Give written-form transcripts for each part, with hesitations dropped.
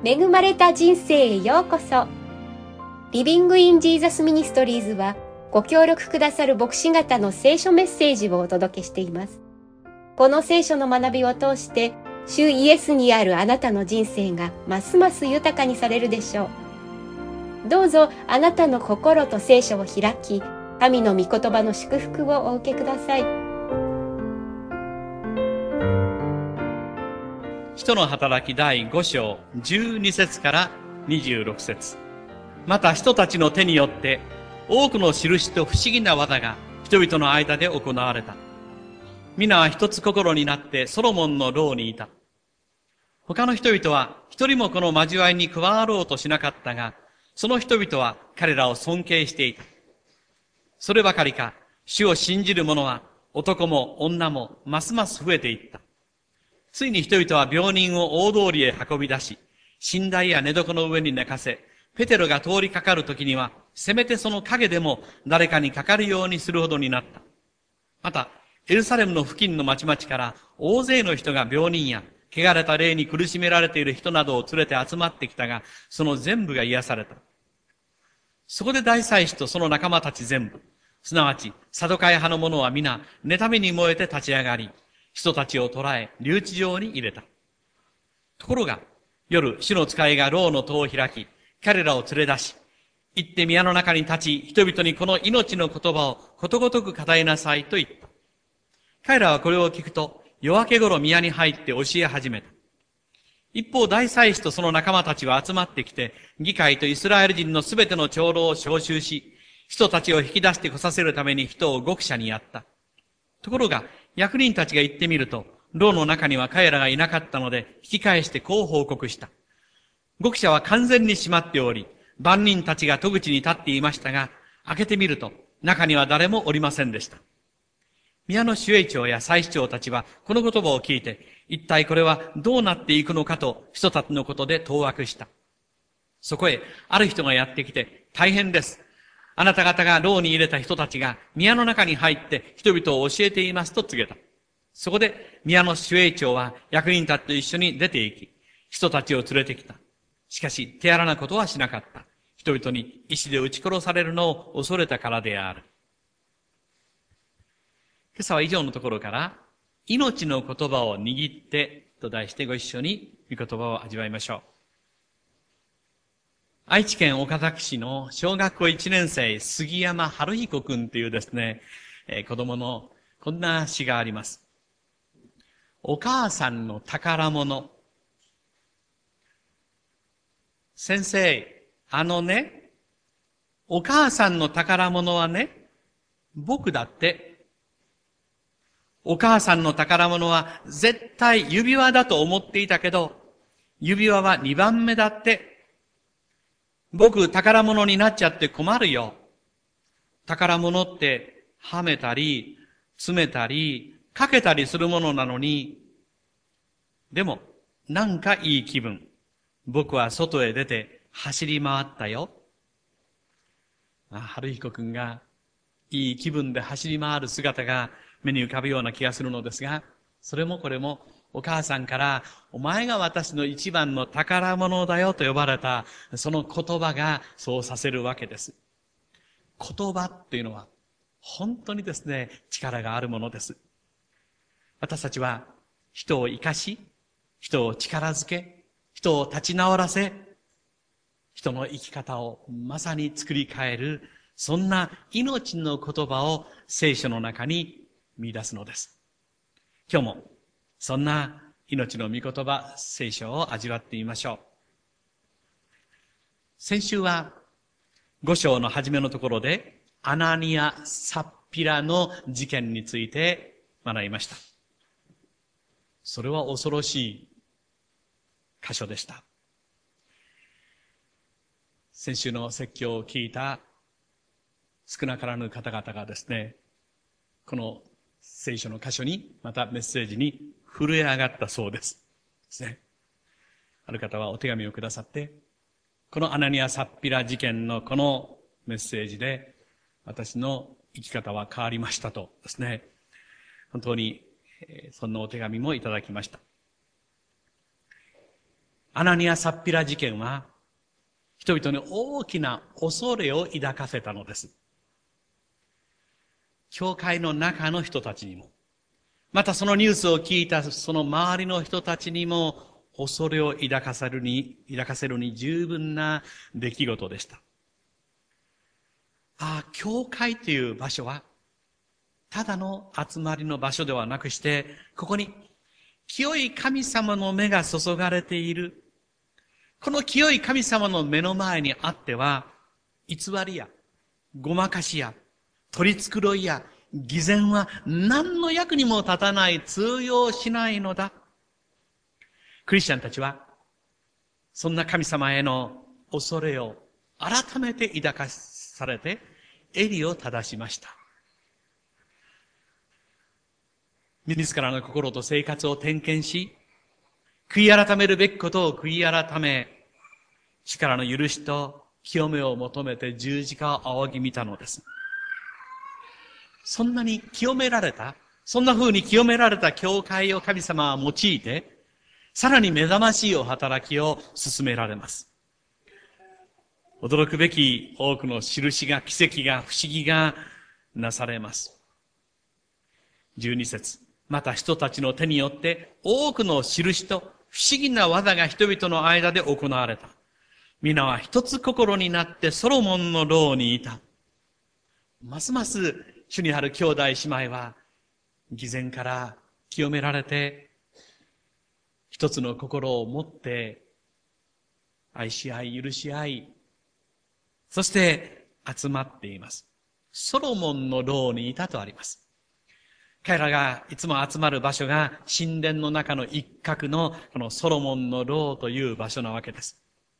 恵まれた人生へようこそ。リビングインジーザスミニストリーズはご協力くださる牧師方の聖書メッセージをお届けしています。この聖書の学びを通して主イエスにあるあなたの人生がますます豊かにされるでしょう。どうぞあなたの心と聖書を開き、神の御言葉の祝福をお受けください。 使徒の働き第5章12節から26節。また人たちの手によって多くの印と不思議な技が人々の間で行われた。皆は一つ心になってソロモンの牢にいた。他の人々は一人もこの交わりに加わろうとしなかったが、その人々は彼らを尊敬していた。そればかりか、主を信じる者は男も女もますます増えていった。ついに人々は病人を大通りへ運び出し、寝台や寝床の上に寝かせ、ペテロが通りかかるときには、せめてその影でも誰かにかかるようにするほどになった。また、エルサレムの付近の町々から大勢の人が病人や、汚れた霊に苦しめられている人などを連れて集まってきたが、その全部が癒された。そこで大祭司とその仲間たち全部、すなわち、サドカイ派の者は皆、妬みに燃えて立ち上がり、人たちを捕らえ、留置場に入れた。ところが、夜、主の使いが牢の戸を開き、彼らを連れ出し、行って宮の中に立ち、人々にこの命の言葉をことごとく語りなさいと言った。彼らはこれを聞くと、夜明け頃宮に入って教え始めた。一方、大祭司とその仲間たちは集まってきて、議会とイスラエル人のすべての長老を招集し、人たちを引き出して来させるために人を獄舎にやった。ところが、役人たちが行ってみると、牢の中には彼らがいなかったので、引き返してこう報告した。獄舎は完全に閉まっており、番人たちが戸口に立っていましたが、開けてみると、中には誰もおりませんでした。宮の守衛長や祭司長たちは、この言葉を聞いて、一体これはどうなっていくのかと、人たちのことで当惑した。そこへ、ある人がやってきて、大変です。あなた方が牢に入れた人たちが、宮の中に入って人々を教えていますと告げた。そこで、宮の守衛長は役人たちと一緒に出て行き、人たちを連れてきた。しかし、手荒なことはしなかった。人々に石で撃ち殺されるのを恐れたからである。今朝は以上のところから、命の言葉を握ってと題してご一緒に御言葉を味わいましょう。愛知県岡崎市の小学校1年生杉山春彦くんというですね、子供のこんな詩があります。お母さんの宝物。先生、お母さんの宝物はね、僕だって。お母さんの宝物は絶対指輪だと思っていたけど、指輪は2番目だって。僕宝物になっちゃって困るよ。宝物ってはめたり、詰めたり、かけたりするものなのに、でも、なんかいい気分。僕は外へ出て走り回ったよ。春彦くんがいい気分で走り回る姿が目に浮かぶような気がするのですが、それもこれもお母さんから、お前が私の一番の宝物だよと呼ばれた、その言葉がそうさせるわけです。言葉っていうのは、本当にですね、力があるものです。私たちは人を生かし、人を力づけ、人を立ち直らせ、人の生き方をまさに作り変える、そんな命の言葉を聖書の中に見出すのです。今日もそんな命の御言葉、聖書を味わってみましょう。先週は5章の初めのところでアナニア・サッピラの事件について学びました。それは恐ろしい箇所でした。先週の説教を聞いた少なからぬ方々がですね、この聖書の箇所に、またメッセージに震え上がったそうです。ある方はお手紙をくださって、このアナニア・サッピラ事件のこのメッセージで、私の生き方は変わりましたとですね、本当にそんなお手紙もいただきました。 アナニア・サッピラ事件は、人々に大きな恐れを抱かせたのです。教会の中の人たちにも、またそのニュースを聞いたその周りの人たちにも、恐れを抱かせるに十分な出来事でした。教会という場所は、ただの集まりの場所ではなくして、ここに清い神様の目が注がれている。この清い神様の目の前にあっては、偽りや、ごまかしや、取り繕いや、偽善は何の役にも立たない、通用しないのだ。クリスチャンたちは、そんな神様への恐れを改めて抱かされて、襟を正しました。自らの心と生活を点検し、悔い改めるべきことを悔い改め、主からの許しと清めを求めて十字架を仰ぎ見たのです。そんなに清められた、そんな風に清められた教会を神様は用いて、さらに目覚ましいお働きを進められます。驚くべき多くの印が、奇跡が、不思議がなされます。12節。また人たちの手によって多くの印と不思議な技が人々の間で行われた。皆は一つ心になってソロモンの牢にいた。ますます主にある兄弟姉妹は偽善から清められて一つの心を持って愛し合い許し合い、そして集まっています。ソロモンの牢にいたとあります。彼らがいつも集まる場所が神殿の中の一角のこのソロモンの牢という場所なわけです。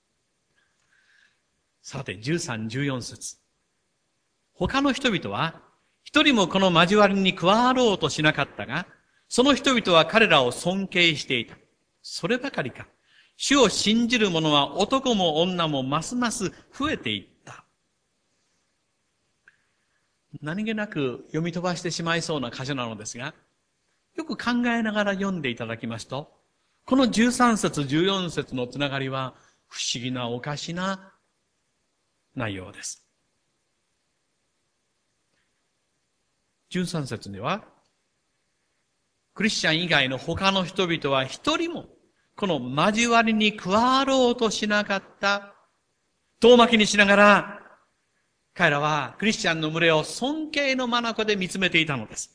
さて、13、14節。他の人々は一人もこの交わりに加わろうとしなかったが、その人々は彼らを尊敬していた。そればかりか。主を信じる者は男も女もますます増えていった。何気なく読み飛ばしてしまいそうな箇所なのですが、よく考えながら読んでいただきますと、この13節、14節のつながりは不思議なおかしな内容です。13節では、クリスチャン以外の他の人々は一人もこの交わりに加わろうとしなかった。遠巻きにしながら、彼らはクリスチャンの群れを尊敬の眼で見つめていたのです。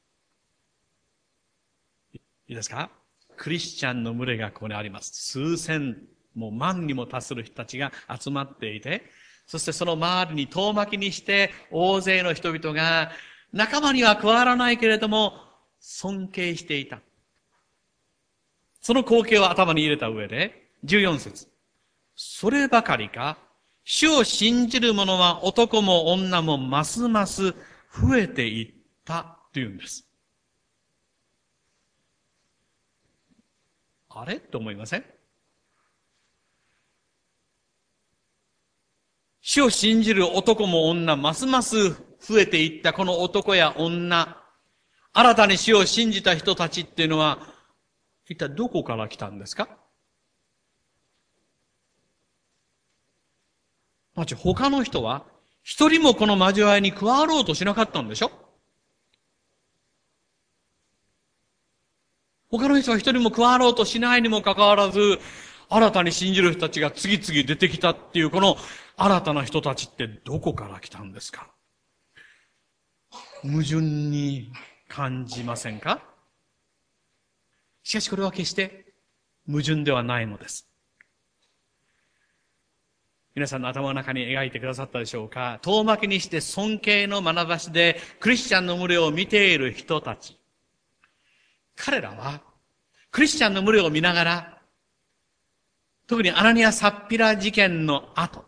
いいですか？クリスチャンの群れがここにあります。数千、もう万にも達する人たちが集まっていて、そしてその周りに遠巻きにして大勢の人々が仲間には加わらないけれども尊敬していた。その光景を頭に入れた上で、14節。そればかりか、主を信じる者は男も女もますます増えていったというんです。あれと思いません？主を信じる男も女、ますます増えていったこの男や女、新たに主を信じた人たちっていうのは、一体どこから来たんですか？他の人は一人もこの交わりに加わろうとしなかったんでしょ？他の人は一人も加わろうとしないにもかかわらず、新たに信じる人たちが次々出てきたっていうこの新たな人たちってどこから来たんですか？矛盾に感じませんか？しかしこれは決して矛盾ではないのです。皆さんの頭の中に描いてくださったでしょうか？遠巻きにして尊敬の眼差しでクリスチャンの群れを見ている人たち。彼らはクリスチャンの群れを見ながら、特にアナニア・サッピラ事件の後、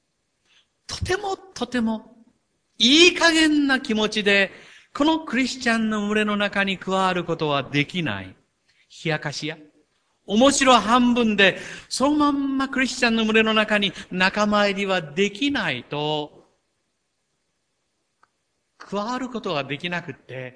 とてもいい加減な気持ちでこのクリスチャンの群れの中に加わることはできない。冷やかしや面白半分で、そのまんまクリスチャンの群れの中に仲間入りはできないと、加わることができなくって、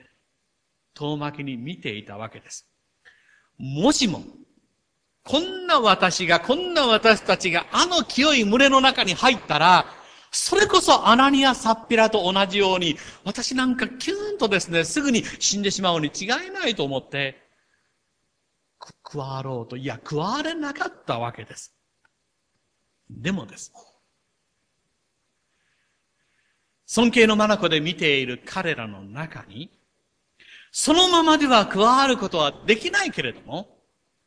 遠巻きに見ていたわけです。もしも、 こんな私たちがあの清い群れの中に入ったら、それこそアナニア・サッピラと同じように、私なんかキューンとですね、すぐに死んでしまうに違いないと思って、加わろうと、加われなかったわけです。でもです。尊敬の眼で見ている彼らの中に、そのままでは加わることはできないけれども、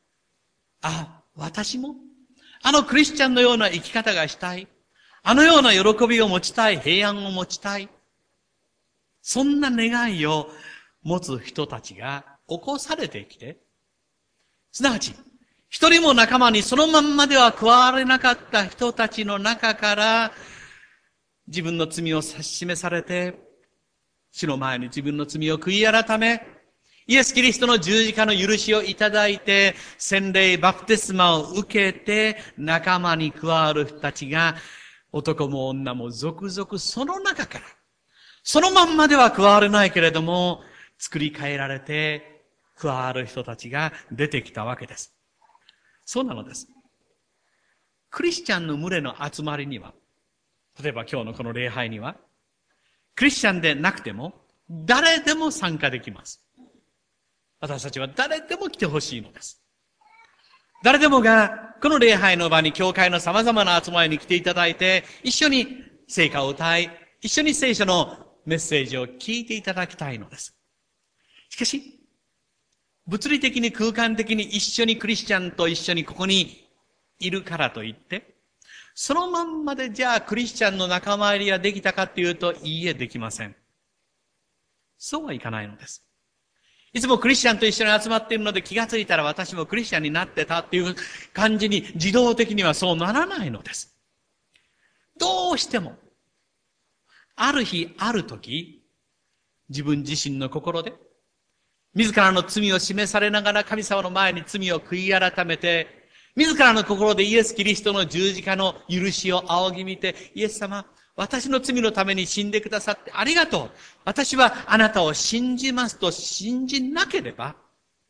私も、あのクリスチャンのような生き方がしたい。あのような喜びを持ちたい。平安を持ちたい。そんな願いを持つ人たちが起こされてきて、すなわち、一人も仲間にそのまんまでは加われなかった人たちの中から、自分の罪を指し示されて、主の前に自分の罪を悔い改め、イエス・キリストの十字架の許しをいただいて、洗礼、バプテスマを受けて、仲間に加わる人たちが、男も女も続々その中から、そのまんまでは加われないけれども、作り変えられて、加わる人たちが出てきたわけです。そうなのです。クリスチャンの群れの集まりには、例えば今日のこの礼拝には、クリスチャンでなくても、誰でも参加できます。私たちは誰でも来てほしいのです。誰でもが、この礼拝の場に教会の様々な集まりに来ていただいて、一緒に聖歌を歌い、一緒に聖書のメッセージを聞いていただきたいのです。しかし、物理的に空間的に一緒にクリスチャンと一緒にここにいるからといって、そのまんまでじゃあクリスチャンの仲間入りができたかっていうと、いいえ、できません。そうはいかないのです。いつもクリスチャンと一緒に集まっているので気がついたら私もクリスチャンになってたっていう感じに自動的にはそうならないのです。どうしても、ある日ある時、自分自身の心で、自らの罪を示されながら神様の前に罪を悔い改めて、自らの心でイエス・キリストの十字架の許しを仰ぎ見て、イエス様、私の罪のために死んでくださってありがとう。私はあなたを信じますと信じなければ、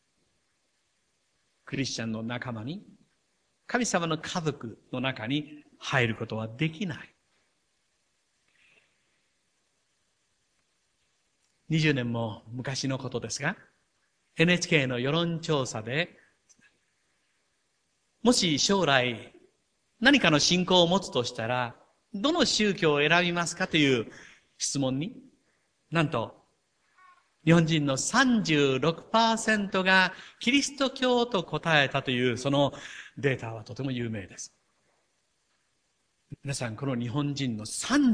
クリスチャンの仲間に、神様の家族の中に入ることはできない。20年も昔のことですが、NHK の世論調査で、もし将来何かの信仰を持つとしたら、どの宗教を選びますかという質問に、なんと、日本人の 36% がキリスト教と答えたというそのデータはとても有名です。皆さん、この日本人の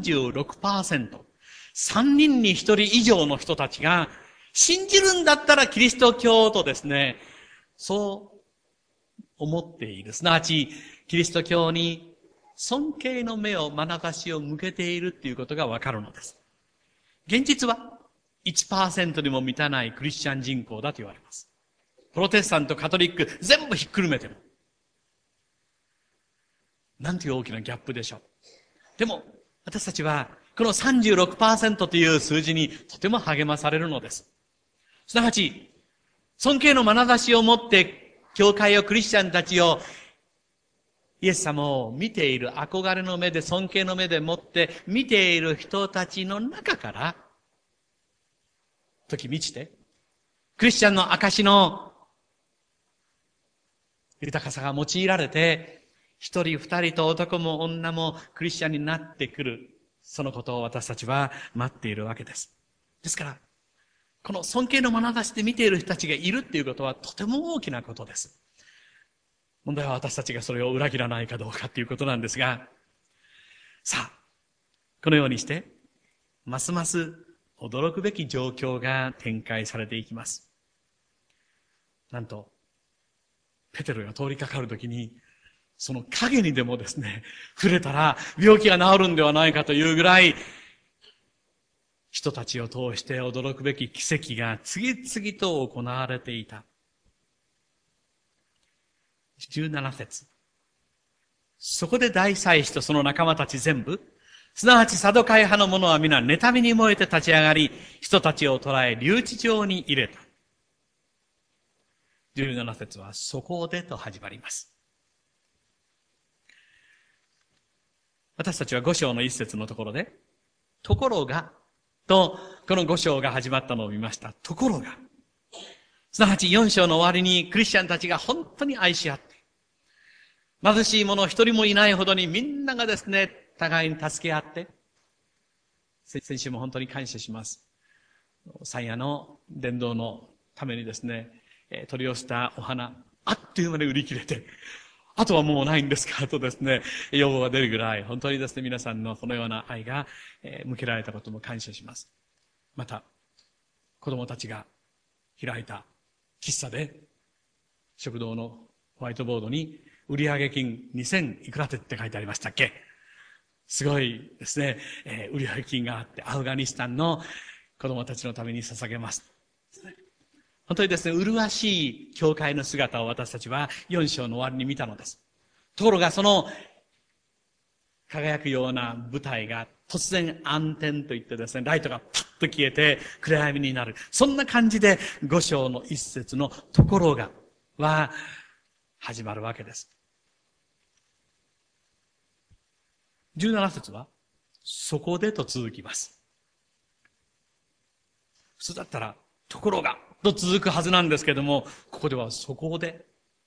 36%、3人に1人以上の人たちが信じるんだったらキリスト教とですね、そう思っている。すなわち、キリスト教に尊敬の目を、眼差しを向けているということがわかるのです。現実は 1% にも満たないクリスチャン人口だと言われます。プロテスタント、カトリック、全部ひっくるめても。なんていう大きなギャップでしょう。でも、私たちは、この 36% という数字にとても励まされるのです。すなわち、尊敬の眼差しを持って、教会を、クリスチャンたちを、イエス様を見ている、憧れの目で、尊敬の目で持って見ている人たちの中から、時満ちて、クリスチャンの証の豊かさが用いられて、一人二人と男も女もクリスチャンになってくる、そのことを私たちは待っているわけです。ですから、この尊敬の眼差しで見ている人たちがいるっていうことはとても大きなことです。問題は私たちがそれを裏切らないかどうかっていうことなんですが、さあ、このようにして、ますます驚くべき状況が展開されていきます。なんと、ペテロが通りかかるときに、その影にでもですね、触れたら病気が治るんではないかというぐらい、人たちを通して驚くべき奇跡が次々と行われていた。17節。そこで大祭司とその仲間たち全部、すなわちサドカイ派の者は皆妬みに燃えて立ち上がり、人たちを捕らえ留置場に入れた。 17節はそこでと始まります。私たちは5章の1節のところで、ところが、と、この5章が始まったのを見ました。ところが。すなわち4章の終わりにクリスチャンたちが本当に愛し合って、貧しい者一人もいないほどにみんながですね、互いに助け合って、先週も本当に感謝します。山野の伝道のためにですね、取り寄せたお花、あっという間に売り切れて、あとはもうないんですかとですね、要望が出るぐらい、本当にですね、皆さんのこのような愛が向けられたことも感謝します。また、子供たちが開いた喫茶で、食堂のホワイトボードに、売上金2000いくらって書いてありましたっけ？すごいですね、売上金があって、アフガニスタンの子供たちのために捧げます。本当にですね、麗しい教会の姿を私たちは4章の終わりに見たのです。ところがその輝くような舞台が突然暗転といってですね、ライトがパッと消えて暗闇になる。そんな感じで5章の一節のところがは始まるわけです。17節はそこでと続きます。普通だったらところがと続くはずなんですけども、ここではそこで。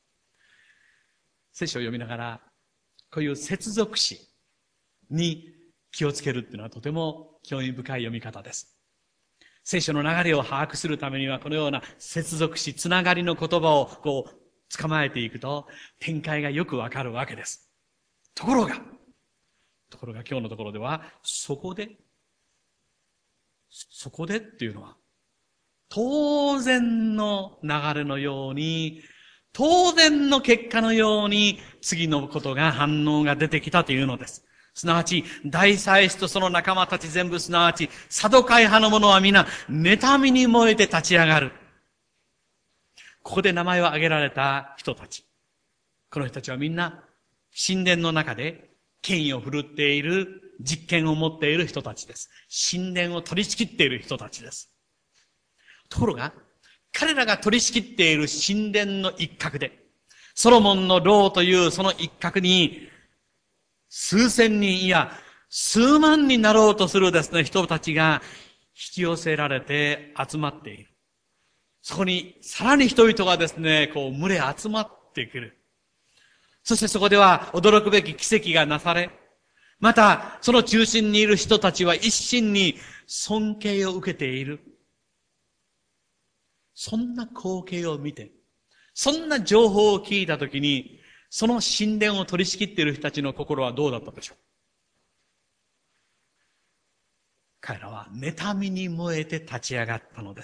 聖書を読みながら、こういう接続詞に気をつけるっていうのはとても興味深い読み方です。聖書の流れを把握するためには、このような接続詞、つながりの言葉をこう捕まえていくと、展開がよくわかるわけです。ところが今日のところでは、そこでっていうのは、当然の流れのように、当然の結果のように、次のことが反応が出てきたというのです。すなわち、大祭司とその仲間たち全部、すなわち、サドカイ派の者は皆、妬みに燃えて立ち上がる。ここで名前を挙げられた人たち。この人たちはみんな、神殿の中で、権威を振るっている、実権を持っている人たちです。神殿を取り仕切っている人たちです。ところが、彼らが取り仕切っている神殿の一角で、ソロモンの牢というその一角に、数千人、いや、数万になろうとするですね、人たちが引き寄せられて集まっている。そこにさらに人々がですね、こう群れ集まってくる。そしてそこでは驚くべき奇跡がなされ、またその中心にいる人たちは一心に尊敬を受けている。そんな光景を見て、そんな情報を聞いたときに、その神殿を取り仕切っている人たちの心はどうだったでしょう？彼らは妬みに燃えて立ち上がったのです。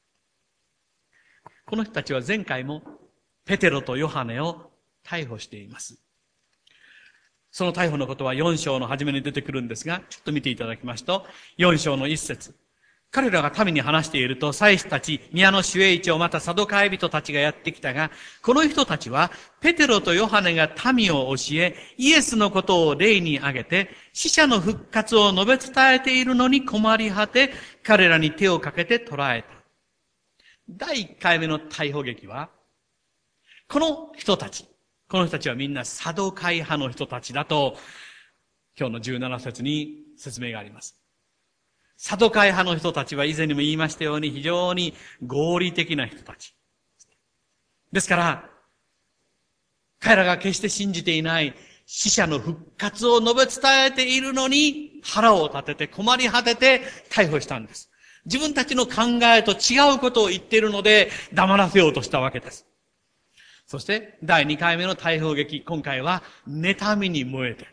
この人たちは前回もペテロとヨハネを逮捕しています。その逮捕のことは4章の初めに出てくるんですが、ちょっと見ていただきますと、4章の1節。彼らが民に話していると、祭司たち、宮の守衛長、またサドカイ人たちがやってきたが、この人たちは、ペテロとヨハネが民を教え、イエスのことを例に挙げて、死者の復活を述べ伝えているのに困り果て、彼らに手をかけて捕らえた。第1回目の逮捕劇は、この人たちはみんなサドカイ派の人たちだと、今日の17節に説明があります。サドカイ派の人たちは以前にも言いましたように非常に合理的な人たち。ですから、彼らが決して信じていない死者の復活を述べ伝えているのに腹を立てて困り果てて逮捕したんです。自分たちの考えと違うことを言っているので黙らせようとしたわけです。そして第2回目の逮捕劇、今回は妬みに燃えて。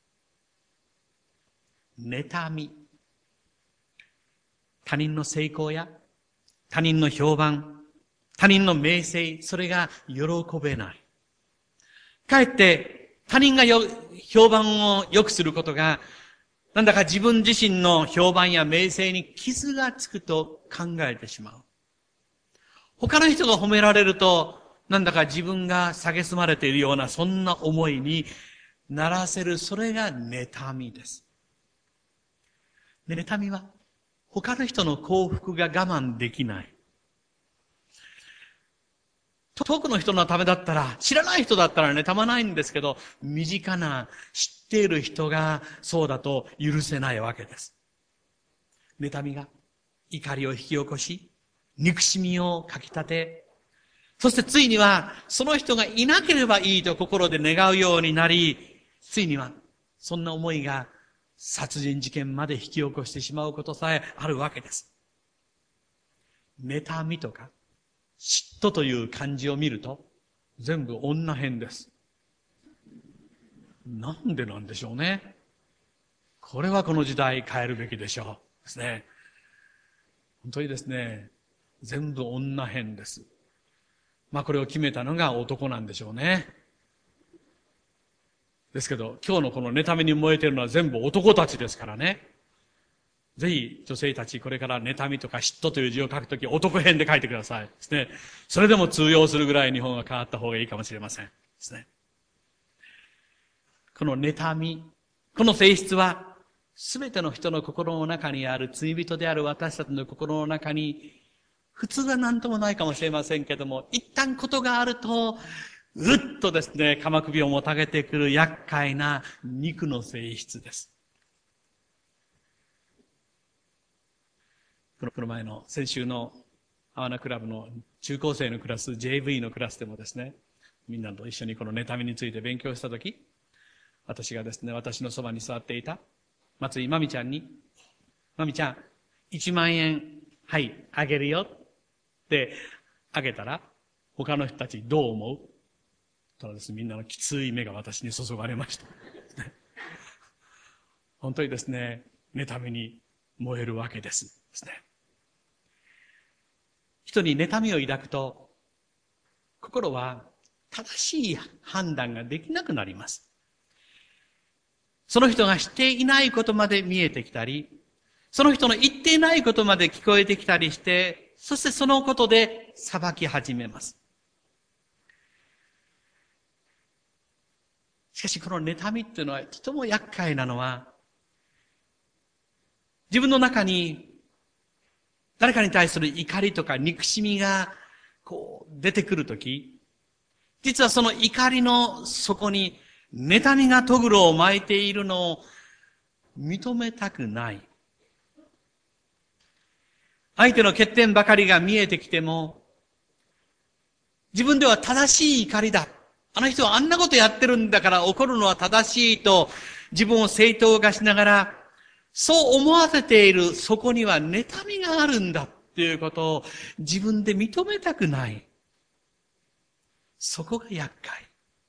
妬み。他人の成功や他人の評判、他人の名声、それが喜べない。かえって他人が評判を良くすることが、なんだか自分自身の評判や名声に傷がつくと考えてしまう。他の人が褒められると、なんだか自分が蔑まれているような、そんな思いにならせる、それが妬みです。妬みは、他の人の幸福が我慢できない。 遠くの人のためだったら、知らない人だったら妬まないんですけど、身近な知っている人がそうだと許せないわけです。妬みが怒りを引き起こし、憎しみをかき立て、そしてついにはその人がいなければいいと心で願うようになり、ついにはそんな思いが殺人事件まで引き起こしてしまうことさえあるわけです。妬みとか嫉妬という漢字を見ると全部女編です。なんでなんでしょうね。これはこの時代変えるべきでしょうですね。本当にですね、全部女編です。これを決めたのが男なんでしょうね。ですけど、今日のこの妬みに燃えているのは全部男たちですからね。ぜひ女性たちこれから妬みとか嫉妬という字を書くとき男編で書いてくださいですね。それでも通用するぐらい日本が変わった方がいいかもしれませんですね。この妬み、この性質はすべての人の心の中にある罪人である私たちの心の中に普通は何ともないかもしれませんけども、一旦ことがあるとぐっとですね、鎌首をもたげてくる厄介な肉の性質です。この前の先週のアワナクラブの中高生のクラス、JV のクラスでもですね、みんなと一緒にこの妬みについて勉強したとき、私がですね、私のそばに座っていた松井まみちゃんに、まみちゃん、1万円、はい、あげるよってあげたら、他の人たちどう思うとですね、みんなのきつい目が私に注がれました。本当にですね、妬みに燃えるわけです。ですね。人に妬みを抱くと、心は正しい判断ができなくなります。その人がしていないことまで見えてきたり、その人の言っていないことまで聞こえてきたりして、そしてそのことで裁き始めます。しかしこの妬みっていうのはとても厄介なのは、自分の中に誰かに対する怒りとか憎しみが出てくるとき、実はその怒りの底に妬みがとぐろを巻いているのを認めたくない。相手の欠点ばかりが見えてきても、自分では正しい怒りだ。あの人はあんなことやってるんだから怒るのは正しいと自分を正当化しながら、そう思わせているそこには妬みがあるんだっていうことを自分で認めたくない。そこが厄介。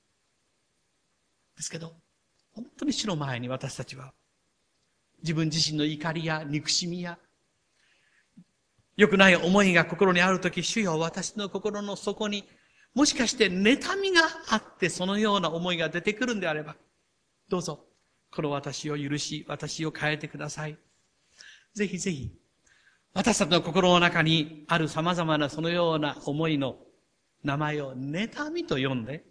ですけど、本当に主の前に私たちは自分自身の怒りや憎しみや良くない思いが心にあるとき、主よ、私の心の底にもしかして妬みがあってそのような思いが出てくるんであれば、どうぞこの私を許し、私を変えてください。ぜひぜひ、私たちの心の中にある様々なそのような思いの名前を妬みと呼んで、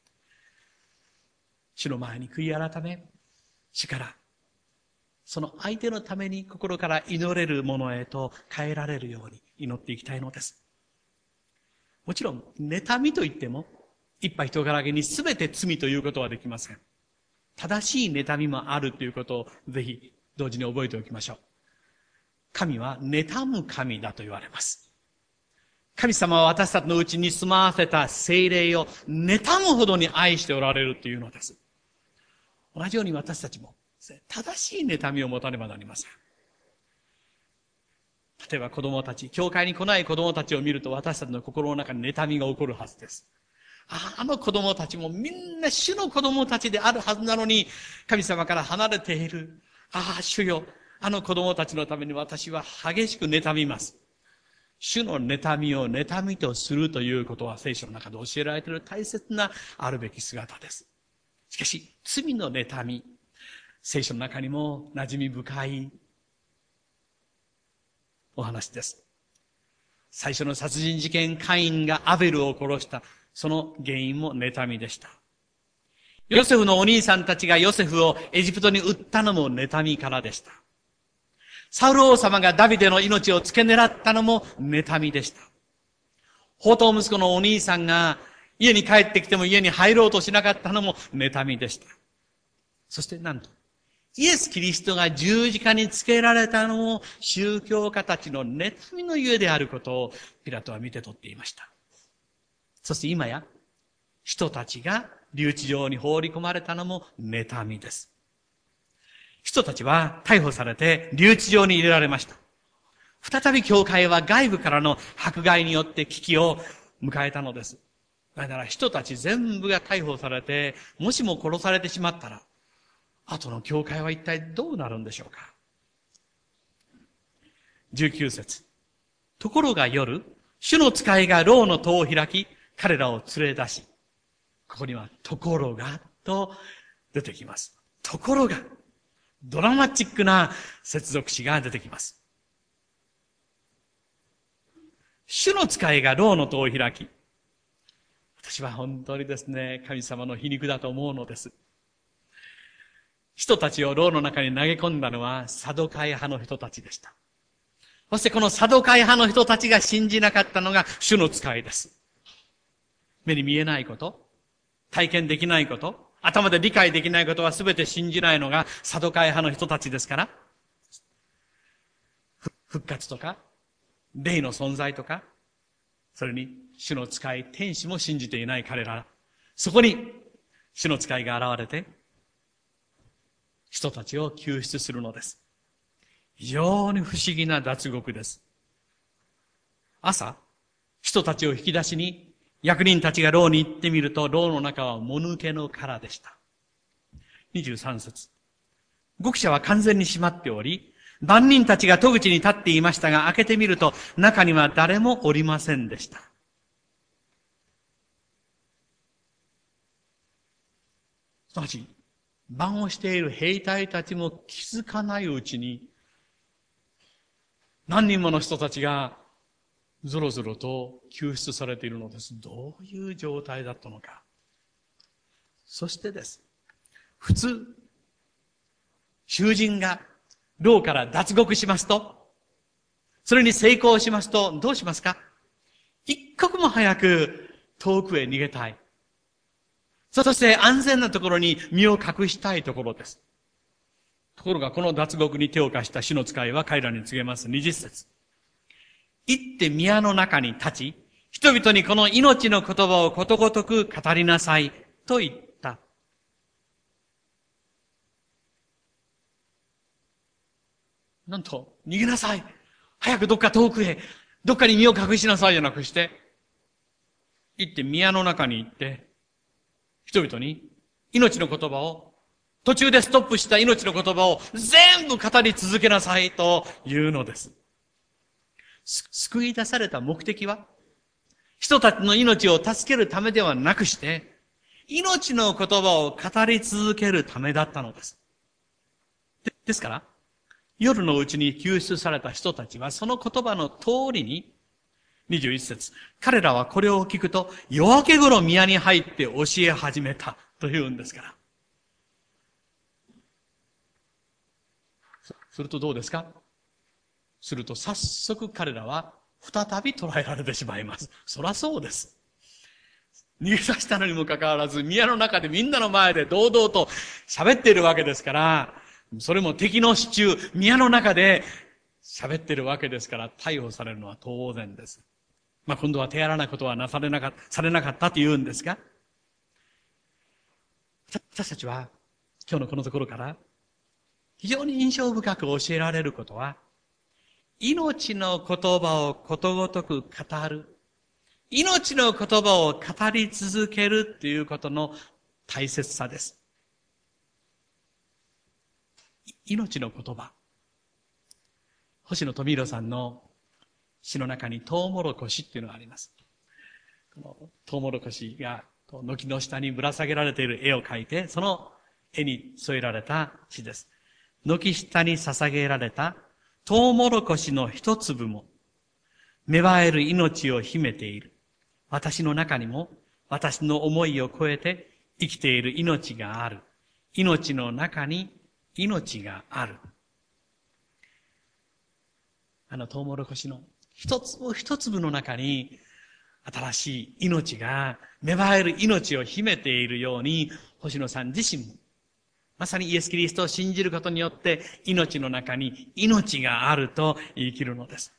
主の前に悔い改め、主から、その相手のために心から祈れるものへと変えられるように祈っていきたいのです。もちろん、妬みといっても、一杯人からげに全て罪ということはできません。正しい妬みもあるということをぜひ同時に覚えておきましょう。神は妬む神だと言われます。神様は私たちのうちに住まわせた聖霊を妬むほどに愛しておられるというのです。同じように私たちも正しい妬みを持たねばなりません。例えば子供たち、教会に来ない子供たちを見ると私たちの心の中に妬みが起こるはずです。あの子供たちもみんな主の子供たちであるはずなのに、神様から離れている。主よ、あの子供たちのために私は激しく妬みます。主の妬みを妬みとするということは聖書の中で教えられている大切なあるべき姿です。しかし、罪の妬み、聖書の中にも馴染み深いお話です。最初の殺人事件、カインがアベルを殺した。その原因も妬みでした。ヨセフのお兄さんたちがヨセフをエジプトに売ったのも妬みからでした。サウル王様がダビデの命を付け狙ったのも妬みでした。 放蕩息子のお兄さんが家に帰ってきても家に入ろうとしなかったのも妬みでした。そしてなんと、イエス・キリストが十字架につけられたのも宗教家たちの妬みのゆえであることをピラトは見て取っていました。そして今や人たちが留置場に放り込まれたのも妬みです。人たちは逮捕されて留置場に入れられました。再び教会は外部からの迫害によって危機を迎えたのです。だから人たち全部が逮捕されて、もしも殺されてしまったら、後の教会は一体どうなるんでしょうか。19節。ところが夜、主の使いが牢の戸を開き、彼らを連れ出し、ここにはところがと出てきます。ところが、ドラマチックな接続詞が出てきます。主の使いが牢の戸を開き、私は本当にですね、神様の皮肉だと思うのです。人たちを牢の中に投げ込んだのはサドカイ派の人たちでした。そしてこのサドカイ派の人たちが信じなかったのが主の使いです。目に見えないこと、体験できないこと、頭で理解できないことは全て信じないのがサドカイ派の人たちですから、復活とか、霊の存在とか、それに主の使い、天使も信じていない彼ら。そこに主の使いが現れて、人たちを救出するのです。非常に不思議な脱獄です。朝、人たちを引き出しに、役人たちが牢に行ってみると、牢の中はもぬけの殻でした。23節。獄舎は完全に閉まっており、番人たちが戸口に立っていましたが、開けてみると、中には誰もおりませんでした。すなわち、番をしている兵隊たちも気づかないうちに、何人もの人たちがぞろぞろと救出されているのです。どういう状態だったのか。そしてです。普通、囚人が牢から脱獄しますと、それに成功しますと、どうしますか？一刻も早く遠くへ逃げたい。そして安全なところに身を隠したいところです。ところがこの脱獄に手を貸した主の使いは彼らに告げます。20節。行って宮の中に立ち、人々にこの命の言葉をことごとく語りなさいと言った。なんと、逃げなさい。早くどっか遠くへ、どっかに身を隠しなさいじゃなくして、行って宮の中に行って、人々に命の言葉を、途中でストップした命の言葉を全部語り続けなさいというのです。救い出された目的は、人たちの命を助けるためではなくして、命の言葉を語り続けるためだったのです。ですから、夜のうちに救出された人たちはその言葉の通りに、21節、彼らはこれを聞くと夜明け頃宮に入って教え始めたというんですから。するとどうですか？すると早速彼らは再び捕らえられてしまいます。そらそうです。逃げ出したのにもかかわらず宮の中でみんなの前で堂々と喋っているわけですから、それも敵の支柱、宮の中で喋っているわけですから逮捕されるのは当然です。今度は手荒なことはされなかったと言うんですが、私たちは今日のこのところから非常に印象深く教えられることは、命の言葉をことごとく語る、命の言葉を語り続けるということの大切さです。命の言葉。星野富弘さんの詩の中にトウモロコシっていうのがあります。このトウモロコシが軒の下にぶら下げられている絵を描いて、その絵に添えられた詩です。軒下に捧げられたトウモロコシの一粒も芽生える命を秘めている。私の中にも私の思いを超えて生きている命がある。命の中に命がある。トウモロコシの一粒一粒の中に新しい命が、芽生える命を秘めているように、星野さん自身も、まさにイエス・キリストを信じることによって、命の中に命があると言い切るのです。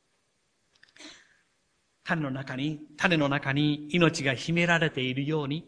種の中に命が秘められているように、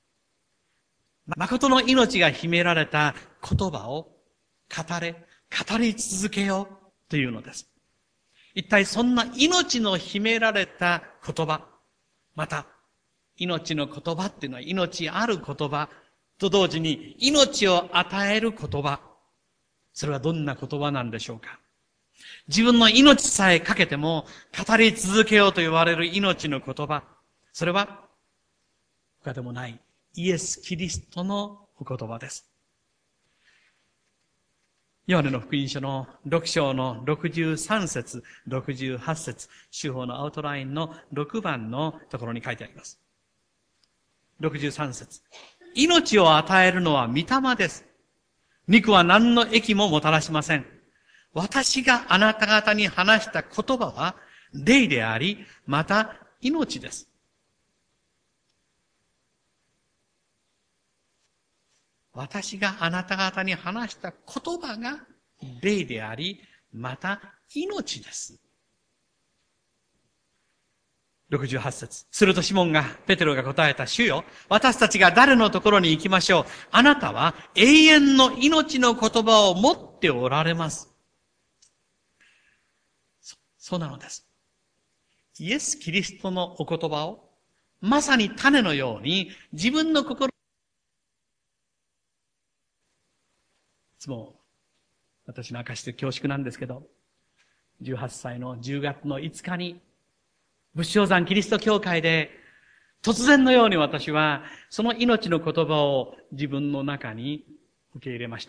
誠の命が秘められた言葉を語り続けようというのです。一体そんな命の秘められた言葉、また、命の言葉っていうのは命ある言葉と同時に命を与える言葉。それはどんな言葉なんでしょうか。自分の命さえかけても語り続けようと言われる命の言葉。それは他でもないイエス・キリストのお言葉です。ヨハネの福音書の6章の63節、68節、手法のアウトラインの6番のところに書いてあります。63節。命を与えるのは御霊です。肉は何の益ももたらしません。私があなた方に話した言葉は霊であり、また命です。私があなた方に話した言葉が霊であり、また命です。68節。するとシモンが、ペテロが答えた、主よ、私たちが誰のところに行きましょう。あなたは永遠の命の言葉を持っておられます。そうなのです。イエス・キリストのお言葉を、まさに種のように自分の心、いつも私の証して恐縮なんですけど、18歳の10月の5日に、仏生山キリスト教会で、突然のように私は、その命の言葉を自分の中に受け入れました。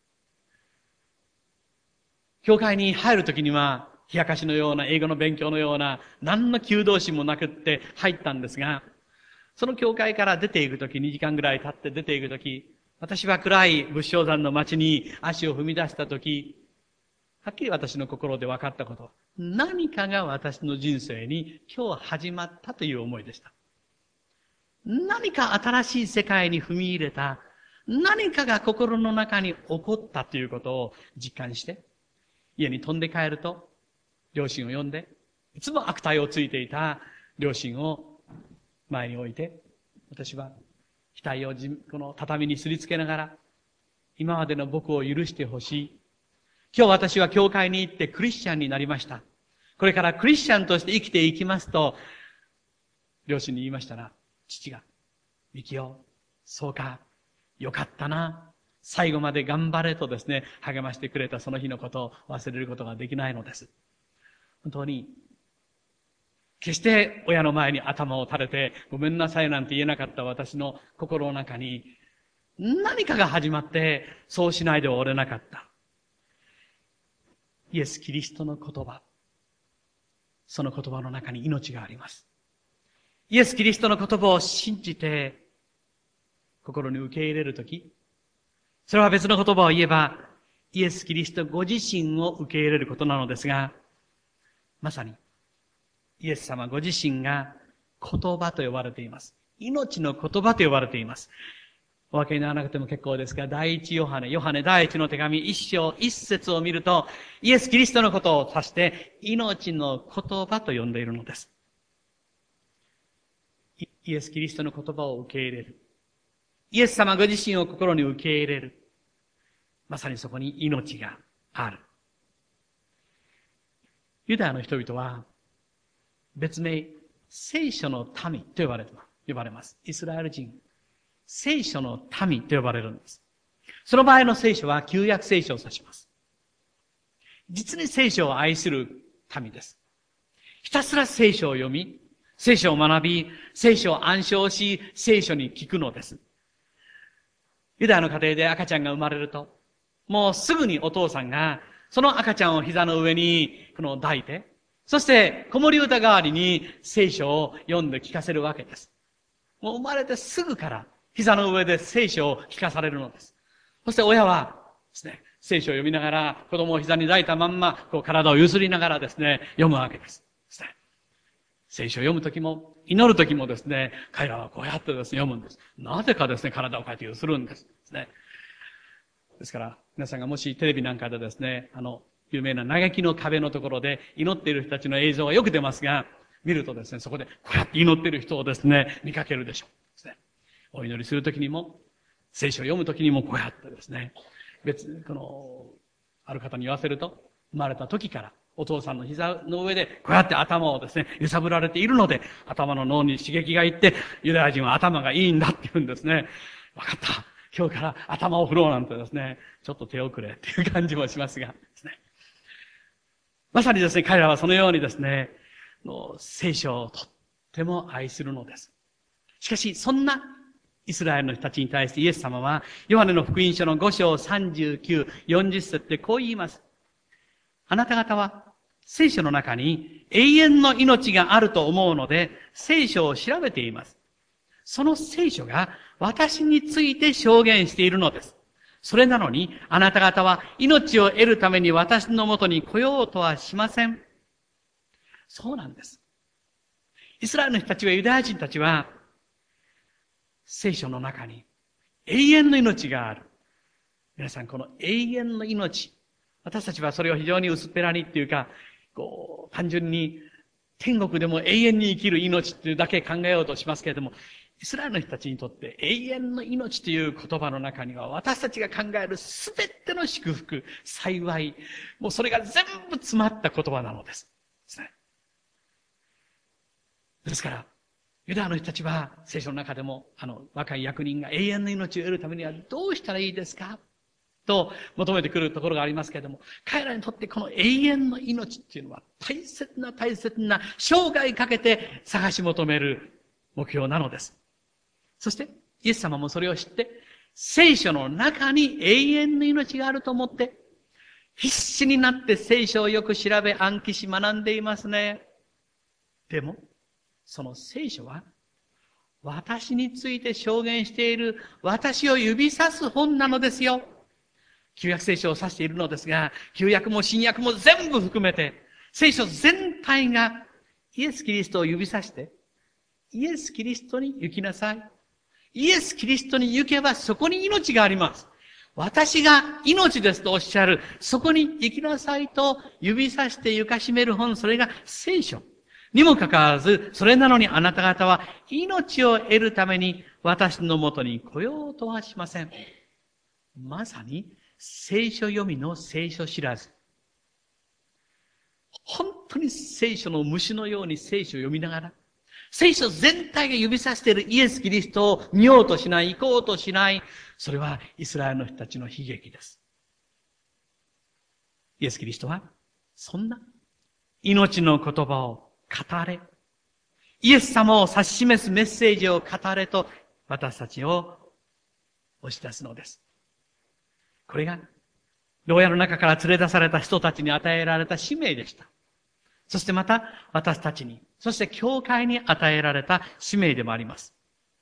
教会に入るときには、冷やかしのような、英語の勉強のような、何の求道心もなくって入ったんですが、その教会から出ていくとき、2時間ぐらい経って出ていくとき、私は暗い仏生山の街に足を踏み出したとき、はっきり私の心で分かったこと。何かが私の人生に今日始まったという思いでした。何か新しい世界に踏み入れた、何かが心の中に起こったということを実感して、家に飛んで帰ると、両親を呼んで、いつも悪態をついていた両親を前に置いて、私は額をこの畳にすりつけながら、今までの僕を許してほしい。今日私は教会に行ってクリスチャンになりました。これからクリスチャンとして生きていきますと、両親に言いましたら、父が、ミキオ、そうか、よかったな。最後まで頑張れとですね、励ましてくれたその日のことを忘れることができないのです。本当に、決して親の前に頭を垂れて、ごめんなさいなんて言えなかった私の心の中に、何かが始まって、そうしないではおれなかった。イエス・キリストの言葉。その言葉の中に命があります。イエス・キリストの言葉を信じて、心に受け入れるとき、それは別の言葉を言えば、イエス・キリストご自身を受け入れることなのですが、まさに、イエス様ご自身が言葉と呼ばれています。命の言葉と呼ばれています。お分けにならなくても結構ですが、第一ヨハネ第一の手紙一章一節を見ると、イエス・キリストのことを指して、命の言葉と呼んでいるのです。イエス・キリストの言葉を受け入れる。イエス様ご自身を心に受け入れる。まさにそこに命がある。ユダヤの人々は、別名、聖書の民と呼ばれます。イスラエル人。聖書の民と呼ばれるんです。その場合の聖書は旧約聖書を指します。実に聖書を愛する民です。ひたすら聖書を読み、聖書を学び、聖書を暗唱し、聖書に聞くのです。ユダヤの家庭で赤ちゃんが生まれると、もうすぐにお父さんが、その赤ちゃんを膝の上に抱いて、そして子守歌代わりに聖書を読んで聞かせるわけです。もう生まれてすぐから膝の上で聖書を聞かされるのです。そして親はですね、聖書を読みながら子供を膝に抱いたまんま、体をゆすりながらですね、読むわけです。 聖書を読むときも、祈るときもですね、彼らはこうやってですね、読むんです。なぜかですね、体を変えて揺するんです。ですから、皆さんがもしテレビなんかでですね、有名な嘆きの壁のところで祈っている人たちの映像がよく出ますが、見るとですね、そこでこうやって祈っている人をですね、見かけるでしょう。ですね、お祈りするときにも、聖書を読むときにもこうやってですね、ある方に言わせると、生まれた時からお父さんの膝の上でこうやって頭をですね、揺さぶられているので、頭の脳に刺激がいって、ユダヤ人は頭がいいんだって言うんですね。わかった。今日から頭を振ろうなんてですね、ちょっと手遅れっていう感じもしますがですね。まさにですね、彼らはそのようにですね、聖書をとっても愛するのです。しかし、そんなイスラエルの人たちに対してイエス様は、ヨハネの福音書の5章39、40節でこう言います。あなた方は聖書の中に永遠の命があると思うので、聖書を調べています。その聖書が私について証言しているのです。それなのに、あなた方は命を得るために私のもとに来ようとはしません。そうなんです。イスラエルの人たちは、ユダヤ人たちは、聖書の中に永遠の命がある。皆さん、この永遠の命、私たちはそれを非常に薄っぺらにっていうか、単純に天国でも永遠に生きる命っていうだけ考えようとしますけれども、イスラエルの人たちにとって永遠の命という言葉の中には、私たちが考えるすべての祝福、幸い、もうそれが全部詰まった言葉なのです。ですから、ユダヤの人たちは聖書の中でも、若い役人が永遠の命を得るためにはどうしたらいいですかと求めてくるところがありますけれども、彼らにとってこの永遠の命っていうのは大切な生涯かけて探し求める目標なのです。そして、イエス様もそれを知って、聖書の中に永遠の命があると思って、必死になって聖書をよく調べ暗記し学んでいますね。でも、その聖書は、私について証言している私を指さす本なのですよ。旧約聖書を指しているのですが、旧約も新約も全部含めて、聖書全体がイエス・キリストを指さして、イエス・キリストに行きなさい。イエス・キリストに行けばそこに命があります。私が命ですとおっしゃる、そこに行きなさいと指さして行かしめる本、それが聖書。にもかかわらず、それなのにあなた方は命を得るために私のもとに来ようとはしません。まさに聖書読みの聖書知らず。本当に聖書の虫のように聖書を読みながら、聖書全体が指さしているイエス・キリストを見ようとしない、行こうとしない。それはイスラエルの人たちの悲劇です。イエス・キリストは、そんな命の言葉を語れ。イエス様を指し示すメッセージを語れと私たちを押し出すのです。これが、牢屋の中から連れ出された人たちに与えられた使命でした。そしてまた私たちに、そして教会に与えられた使命でもあります。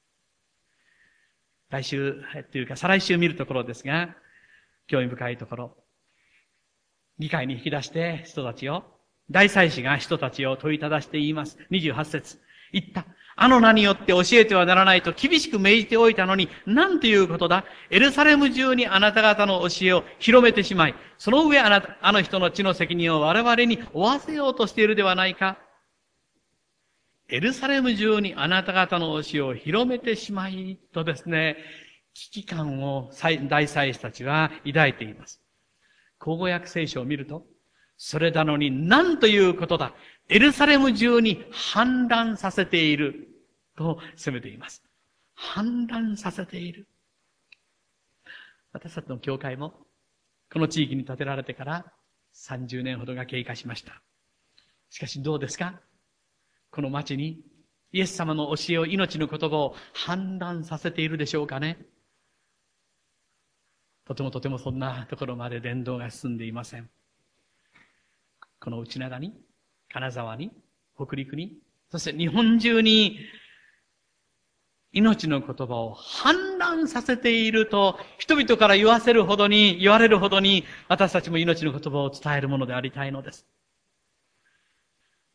来週というか再来週見るところですが、興味深いところ。議会に引き出して人たちを、大祭司が人たちを問いただして言います。28節。言った。あの名によって教えてはならないと厳しく命じておいたのに、なんということだ。エルサレム中にあなた方の教えを広めてしまい、その上あの人の地の責任を我々に負わせようとしているではないか。エルサレム中にあなた方の教えを広めてしまい、とですね、危機感を大祭司たちは抱いています。口語訳聖書を見ると、それなのに何ということだ。エルサレム中に氾濫させている。と責めています。氾濫させている。私たちの教会も、この地域に建てられてから30年ほどが経過しました。しかしどうですか？この町にイエス様の教えを、命の言葉を氾濫させているでしょうかね？とてもそんなところまで伝道が進んでいません。この内灘に、金沢に、北陸に、そして日本中に命の言葉を氾濫させていると人々から言われるほどに私たちも命の言葉を伝えるものでありたいのです。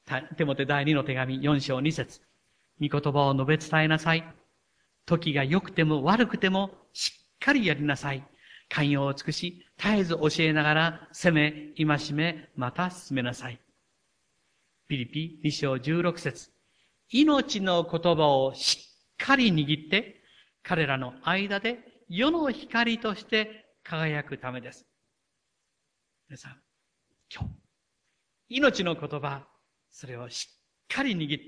テモテ第2の手紙4章2節。御言葉を述べ伝えなさい。時が良くても悪くてもしっかりやりなさい。寛容を尽くし、絶えず教えながら、責め、戒め、また進めなさい。ピリピ2章16節。命の言葉をしっかり握って、彼らの間で世の光として輝くためです。皆さん、今日、命の言葉、それをしっかり握って、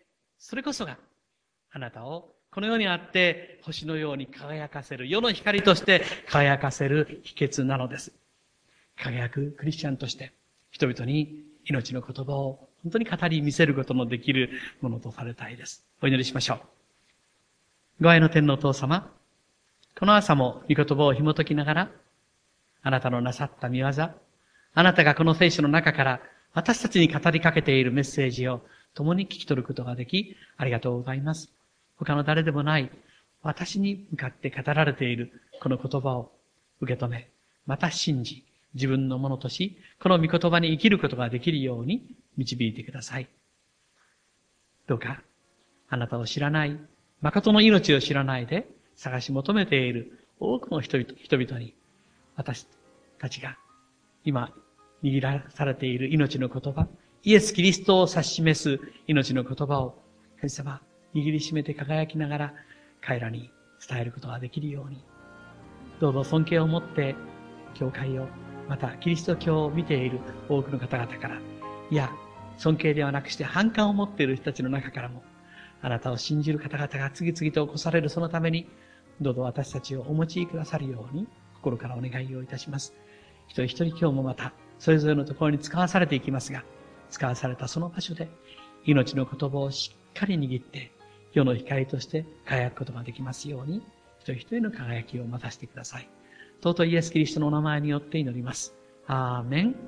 それこそがあなたをこの世にあって星のように輝かせる、世の光として輝かせる秘訣なのです。輝くクリスチャンとして、人々に命の言葉を本当に語り見せることのできるものとされたいです。お祈りしましょう。ご愛の天のお父様、この朝も御言葉を紐解きながら、あなたのなさった御業、あなたがこの聖書の中から私たちに語りかけているメッセージを共に聞き取ることができ、ありがとうございます。他の誰でもない私に向かって語られているこの言葉を受け止め、また信じ、自分のものとし、この御言葉に生きることができるように導いてください。どうか、あなたを知らない、誠の命を知らないで探し求めている多くの人々に、私たちが今握らされている命の言葉、イエス・キリストを指し示す命の言葉を、神様、握りしめて輝きながら彼らに伝えることができるように、どうぞ尊敬を持って教会を、またキリスト教を見ている多くの方々から、いや、尊敬ではなくして反感を持っている人たちの中からも、あなたを信じる方々が次々と起こされるそのために、どうぞ私たちをお持ちくださるように心からお願いをいたします。一人一人今日もまたそれぞれのところに使わされていきますが、使わされたその場所で命の言葉をしっかり握って世の光として輝くことができますように、一人一人の輝きを待たせてください。尊いイエス・キリストのお名前によって祈ります。アーメン。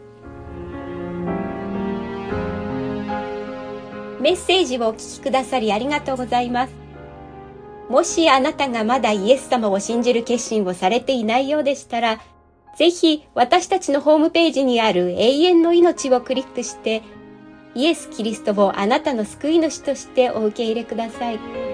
メッセージをお聞きくださりありがとうございます。もしあなたがまだイエス様を信じる決心をされていないようでしたら、ぜひ私たちのホームページにある永遠の命をクリックして、イエス・キリストをあなたの救い主としてお受け入れください。